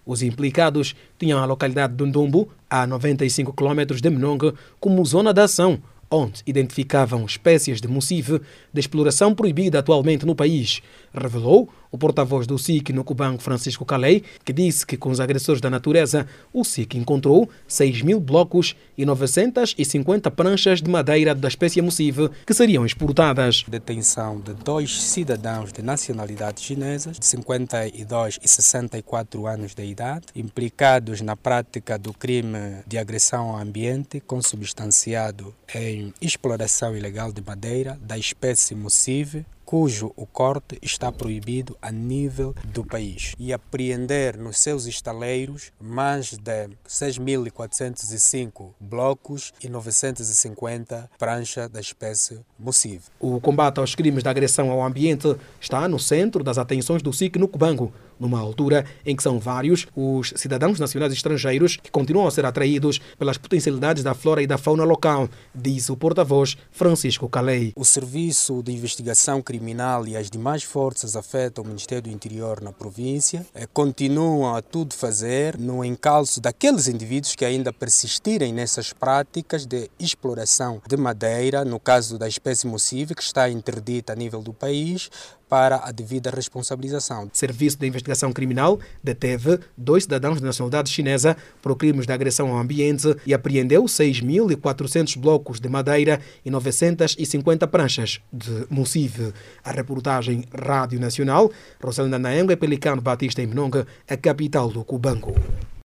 Os implicados tinham a localidade de Ndumbo, a 95 km de Menongue, como zona de ação, onde identificavam espécies de mucive de exploração proibida atualmente no país, revelou o porta-voz do SIC no Cubango, Francisco Calei, que disse que com os agressores da natureza, o SIC encontrou 6.000 blocos e 950 pranchas de madeira da espécie mucive que seriam exportadas. Detenção de 2 cidadãos de nacionalidade chinesa, de 52 e 64 anos de idade, implicados na prática do crime de agressão ao ambiente consubstanciado em exploração ilegal de madeira da espécie mucive, cujo o corte está proibido a nível do país, e apreender nos seus estaleiros mais de 6.405 blocos e 950 pranchas da espécie mucive. O combate aos crimes de agressão ao ambiente está no centro das atenções do SIC no Cubango, numa altura em que são vários os cidadãos nacionais e estrangeiros que continuam a ser atraídos pelas potencialidades da flora e da fauna local, diz o porta-voz Francisco Calei. O Serviço de Investigação Criminal e as demais forças afetam o Ministério do Interior na província continuam a tudo fazer no encalço daqueles indivíduos que ainda persistirem nessas práticas de exploração de madeira, no caso da espécie mucive, que está interdita a nível do país, para a devida responsabilização. O Serviço de Investigação Criminal deteve 2 cidadãos de nacionalidade chinesa por crimes de agressão ao ambiente e apreendeu 6.400 blocos de madeira e 950 pranchas de mucive. A reportagem Rádio Nacional, Rosalina Naengo e Pelicano Batista em Menongue, a capital do Cubango.